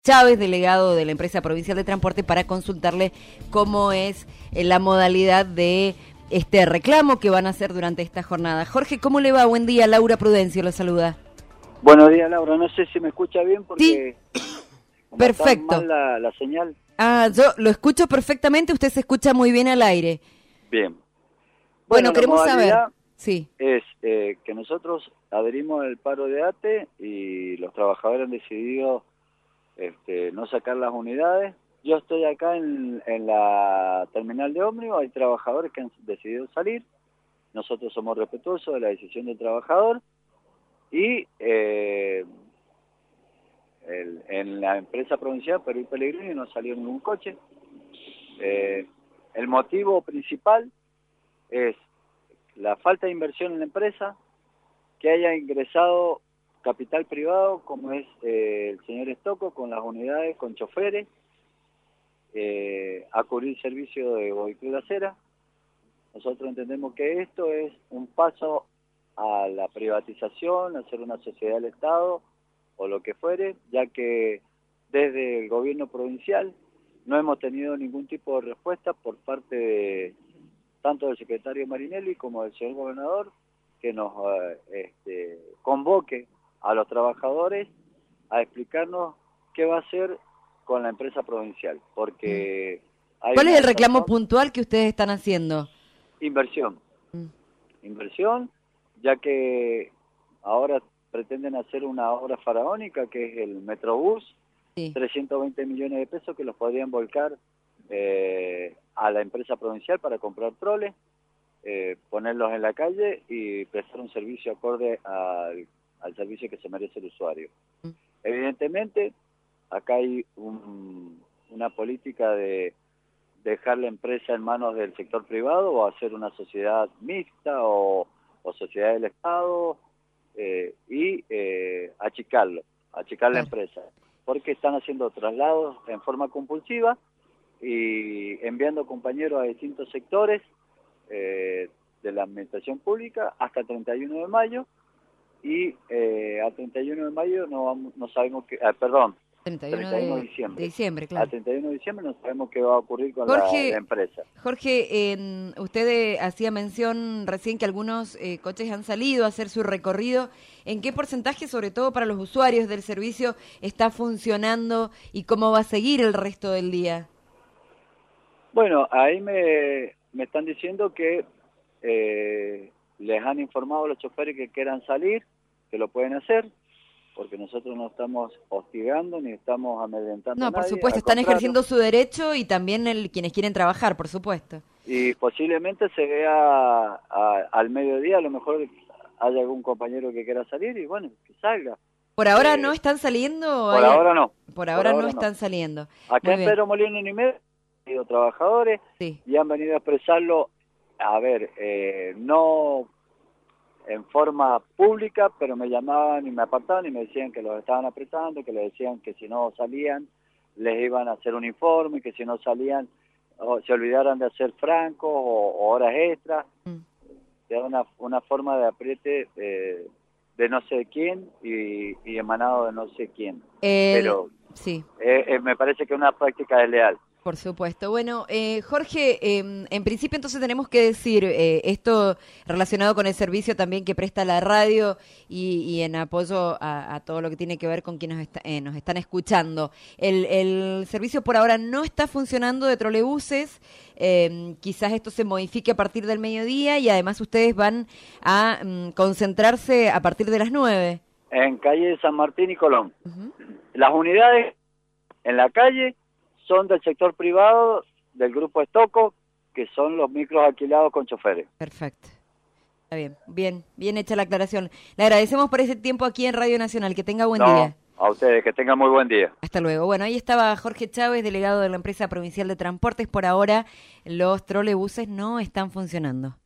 Chávez, delegado de la empresa provincial de transporte, para consultarle cómo es la modalidad de este reclamo que van a hacer durante esta jornada. Jorge, ¿cómo le va? Buen día, Laura Prudencio lo saluda. Buenos días, Laura. No sé si me escucha bien porque sí, perfecto. Está mal la señal. Yo lo escucho perfectamente, usted se escucha muy bien al aire. Bien. Bueno, queremos saber. Sí. Es que nosotros adherimos al paro de ATE y los trabajadores han decidido no sacar las unidades. Yo estoy acá en la terminal de ómnibus, hay trabajadores que han decidido salir. Nosotros somos respetuosos de la decisión del trabajador y en la empresa provincial Perú y Pellegrini no salió ningún coche. El motivo principal es la falta de inversión en la empresa, que haya ingresado capital privado como es el señor Estocco con las unidades, con choferes, a cubrir servicio de vehículo de acera. Nosotros entendemos que esto es un paso a la privatización, a hacer una sociedad del Estado o lo que fuere, ya que desde el gobierno provincial no hemos tenido ningún tipo de respuesta por parte de tanto del secretario Marinelli como del señor gobernador, que nos convoque a los trabajadores a explicarnos qué va a hacer con la empresa provincial, porque ¿cuál es el reclamo puntual que ustedes están haciendo? Inversión. Inversión, ya que ahora pretenden hacer una obra faraónica que es el Metrobús, 320 millones de pesos que los podrían volcar a la empresa provincial para comprar troles, ponerlos en la calle y prestar un servicio acorde al servicio que se merece el usuario. Evidentemente, acá hay una política de dejar la empresa en manos del sector privado o hacer una sociedad mixta o sociedad del Estado y achicar la empresa, porque están haciendo traslados en forma compulsiva y enviando compañeros a distintos sectores de la administración pública hasta el 31 de mayo y a 31 de mayo no sabemos qué, 31 de diciembre. Claro. A 31 de diciembre no sabemos qué va a ocurrir con la empresa. Jorge, usted hacía mención recién que algunos coches han salido a hacer su recorrido. ¿En qué porcentaje, sobre todo para los usuarios del servicio, está funcionando y cómo va a seguir el resto del día? Bueno, ahí me están diciendo que les han informado a los choferes que quieran salir, que lo pueden hacer, porque nosotros no estamos hostigando ni estamos amedrentando a nadie. No, por supuesto, están ejerciendo su derecho y también quienes quieren trabajar, por supuesto. Y posiblemente se vea al mediodía, a lo mejor haya algún compañero que quiera salir y bueno, que salga. ¿Por ahora no están saliendo? Por ahora no. Por ahora no están saliendo. Acá en Pedro Molino y Medio han ido trabajadores y han venido a expresarlo, no en forma pública, pero me llamaban y me apartaban y me decían que los estaban apretando, que les decían que si no salían les iban a hacer un informe, que si no salían se olvidaran de hacer francos o horas extras. Era una forma de apriete de no sé quién y emanado de no sé quién. Pero me parece que es una práctica desleal. Por supuesto. Bueno, Jorge, en principio entonces tenemos que decir esto relacionado con el servicio también que presta la radio y en apoyo a todo lo que tiene que ver con quienes nos están escuchando. El servicio por ahora no está funcionando de trolebuses, quizás esto se modifique a partir del mediodía y además ustedes van a concentrarse a partir de las 9. En calle San Martín y Colón. Las unidades en la calle son del sector privado, del grupo Estocco, que son los micros alquilados con choferes. Perfecto. Está bien hecha la aclaración. Le agradecemos por ese tiempo aquí en Radio Nacional. Que tenga buen día. A ustedes, que tengan muy buen día. Hasta luego. Bueno, ahí estaba Jorge Chávez, delegado de la empresa provincial de transportes. Por ahora, los trolebuses no están funcionando.